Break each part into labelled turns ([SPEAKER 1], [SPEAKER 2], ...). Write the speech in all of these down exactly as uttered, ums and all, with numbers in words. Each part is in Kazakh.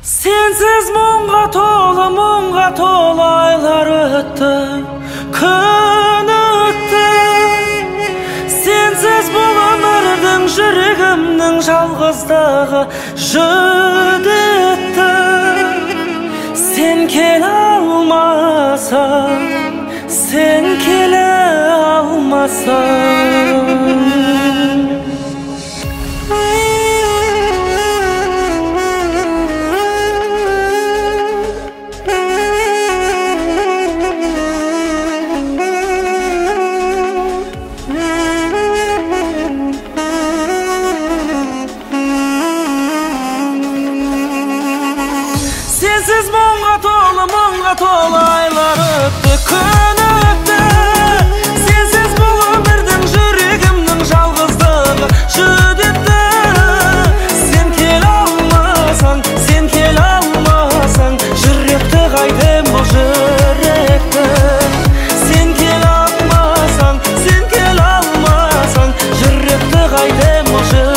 [SPEAKER 1] Sensiz мұңға толы, мұңға толы айлар өтті, күн өтті. Сенсіз бұл өмірдің жүрегімнің жалғыздығы жүдетті. Сен келе алмасаң, сен келе алмасаң. Sensiz мұңға толы, мұңға толы айлар өтті, күн өтті. Сенсіз бұл өмірдің жүрегімнің жалғыздығы жүдетті. Сен келе алмасаң, сен келе алмасаң, жүректі қайтем бұл жүректі. Сен келе алмасаң, сен келе алмасаң, жүректі қайтем бұл жүректі.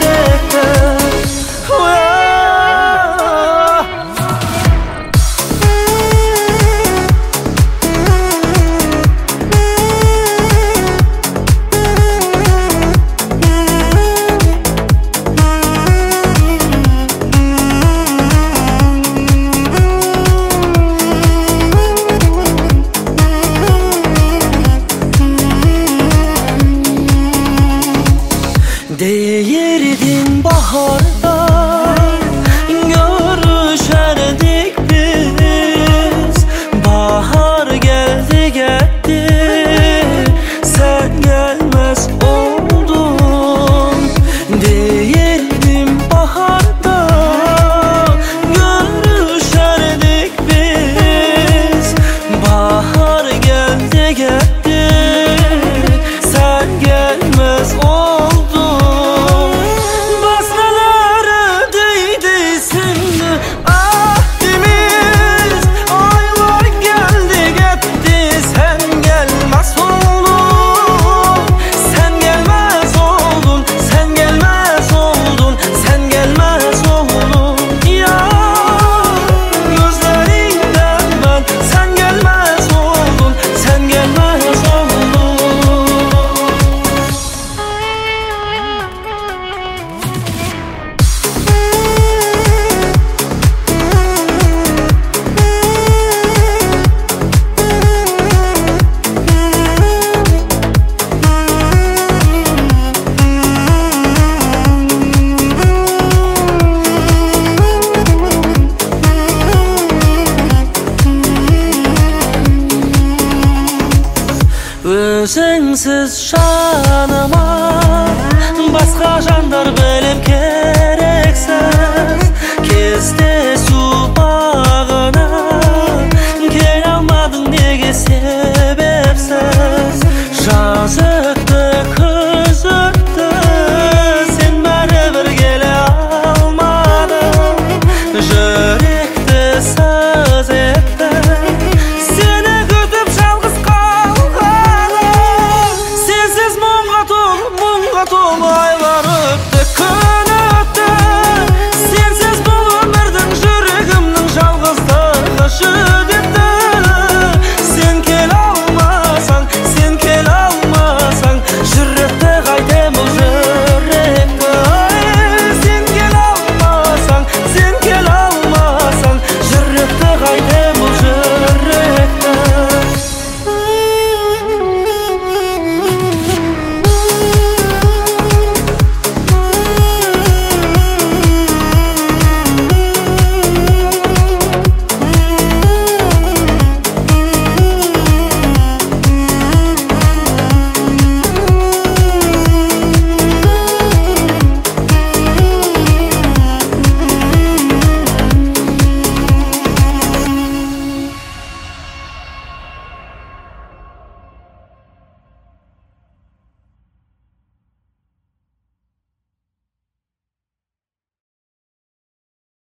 [SPEAKER 1] Değerdin baharda, görüşerdik biz. Bahar geldi gitti, sen gelmez oldun. Değerdim baharda, görüşerdik biz. Bahar geldi gitti, sen gelmez oldun. Özüngsüz жаныма басқа жандар